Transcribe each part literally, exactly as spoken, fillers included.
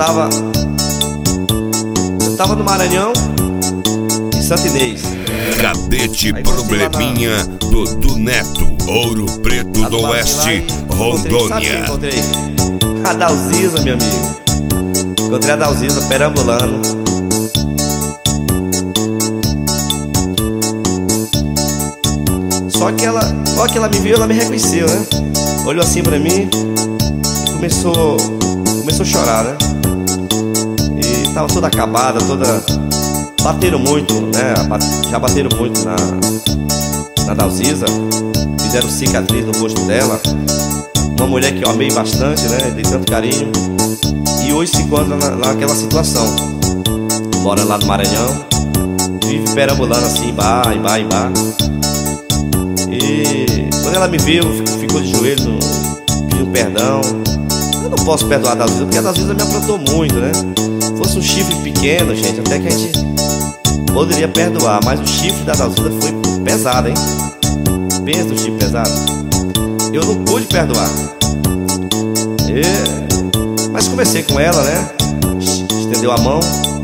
tava Eu tava no Maranhão, em Santa Inês. Cadete Aí, Probleminha na... do Neto, Ouro Preto do Oeste, Rondônia. Encontrei, encontrei a Dalzisa, meu amigo. Encontrei a Dalzisa perambulando. Só que ela, só que ela me viu, ela me reconheceu, né? Olhou assim pra mim e começou, começou a chorar, né? E tava toda acabada, toda... Bateram muito, né? Já bateram muito na, na Dalzisa. Fizeram cicatriz no rosto dela. Uma mulher que eu amei bastante, né? Dei tanto carinho. E hoje se encontra na, naquela situação. Mora lá no Maranhão. Vive perambulando assim, em bar, em bar, em bar. E quando ela me viu, ficou de joelho, pediu perdão. Eu não posso perdoar a Dalzisa, porque a Dalzisa me aprontou muito, né? Se fosse um chifre pequeno, gente, até que a gente poderia perdoar. Mas o chifre da Dalzisa foi pesado, hein? Pensa no chifre pesado. Eu não pude perdoar. E... Mas conversei com ela, né? Estendeu a mão.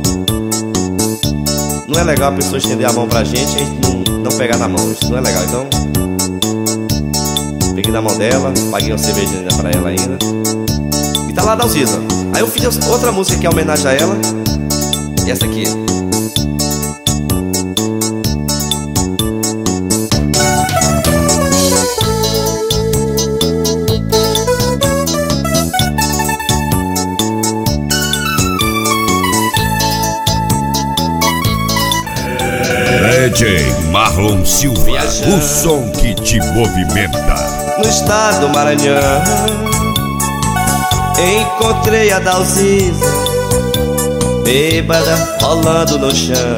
Não é legal a pessoa estender a mão pra gente e a gente não, não pegar na mão. Isso não é legal, então peguei na mão dela, paguei uma cervejinha pra ela ainda. E tá lá a Dalzisa. Aí eu fiz outra música que é homenagem a ela. E essa aqui. D J Marlon Silva, o som que te movimenta. No estado do Maranhão encontrei a Dalzisa, bêbada, rolando no chão.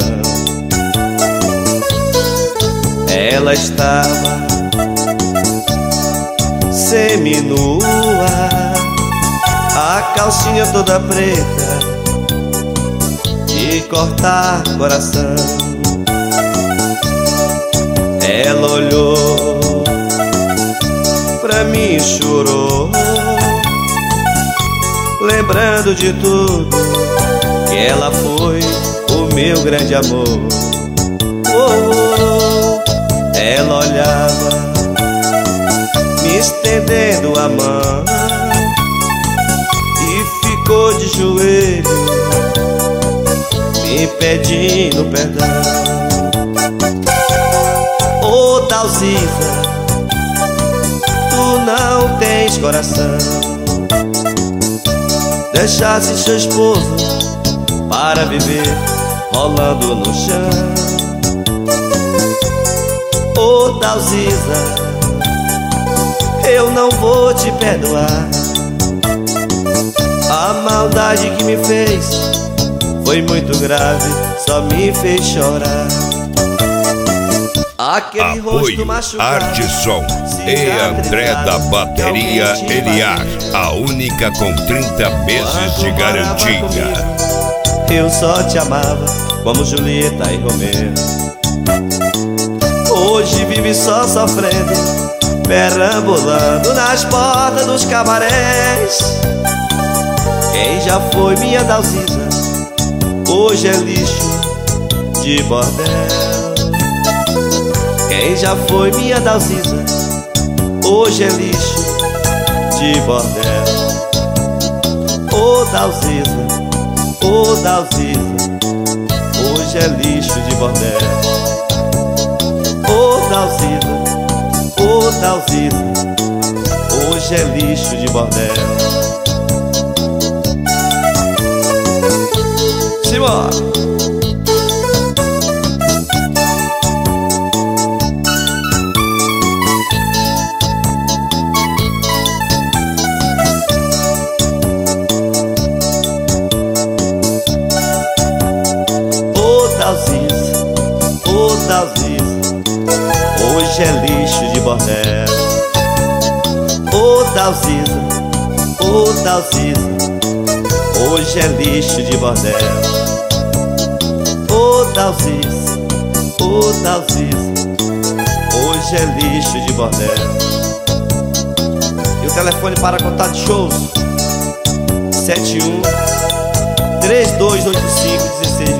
Ela estava seminua, a calcinha toda preta, de cortar coração. Ela olhou pra mim e chorou, lembrando de tudo, que ela foi o meu grande amor. Oh, oh. Ela olhava, me estendendo a mão, e ficou de joelho, me pedindo perdão. Ô Dalzisa, tu não tens coração, deixasse seu esposo para viver rolando no chão. Ô Dalzisa, eu não vou te perdoar. A maldade que me fez foi muito grave, só me fez chorar. Aquele rosto machucado, Arte Som e André da Bateria Eliar, a única com trinta meses de garantia. Eu só te amava como Julieta e Romeu. Hoje vive só sofrendo, perambulando nas portas dos cabarés. Quem já foi minha Dalzisa, hoje é lixo de bordel. Quem já foi minha Dalzisa, hoje é lixo de bordel. Ô Dalzisa, ô Dalzisa, hoje é lixo de bordel. Ô Dalzisa, ô Dalzisa, hoje é lixo de bordel. Simbora! Ô Dalzisa, hoje é lixo de bordel. Ô Dalzisa, ô Dalzisa, hoje é lixo de bordel. Ô Dalzisa, ô Dalzisa, hoje é lixo de bordel. E o telefone para contato de shows: sete um três dois oito cinco um seis